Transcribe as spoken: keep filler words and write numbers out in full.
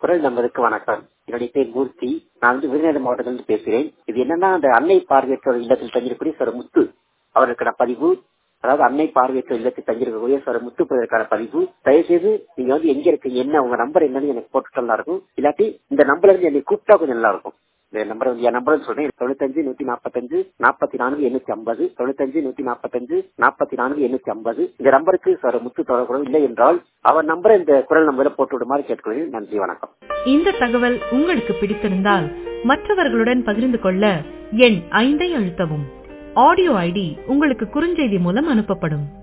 குரல் நம்பருக்கு வணக்கம். என்னுடைய பேர் மூர்த்தி. நான் வந்து விருதுநகர் மாவட்டத்திலிருந்து பேசுகிறேன். இது என்னன்னா, அந்த அன்னை பார்வையற்றோர் இல்லத்தில் தங்கியிருக்கக்கூடிய சார் முத்து அவருக்கான பதிவு, அதாவது அன்னை பார்வையற்றோர் இல்லத்தில் தங்கியிருக்கக்கூடிய சார் முத்து போவதற்கான பதிவு. தயவுசெய்து நீங்க வந்து எங்க இருக்கீங்க, என்ன உங்க நம்பர் என்னன்னு எனக்கு போட்டு நல்லா இருக்கும். இல்லாட்டி இந்த நம்பர்ல இருந்து என்னை கூப்பிட்டா கொஞ்சம் நல்லா இருக்கும். இந்த நம்பர் வந்து என் நம்பர் சொல்றேன், தொண்ணூத்தஞ்சு நூத்தி நாற்பத்தஞ்சு நாற்பத்தி நான்கு எண்ணூத்தி ஐம்பது தொண்ணூத்தஞ்சு நூத்தி நாற்பத்தஞ்சு நாற்பத்தி நான்கு எண்ணூத்தி ஐம்பது. இந்த நம்பருக்கு சார் முத்து தொடர்பு இல்லை என்றால் அவர் நம்பரை இந்த குரல் நம்பரை போட்டு விடுமாறு கேட்கிறேன். நன்றி, வணக்கம். இந்த தகவல் உங்களுக்கு பிடித்திருந்தால் மற்றவர்களுடன் பகிர்ந்து கொள்ள எண் ஐந்தை அழுத்தவும். ஆடியோ ஐடி உங்களுக்கு குறுஞ்செய்தி மூலம் அனுப்பப்படும்.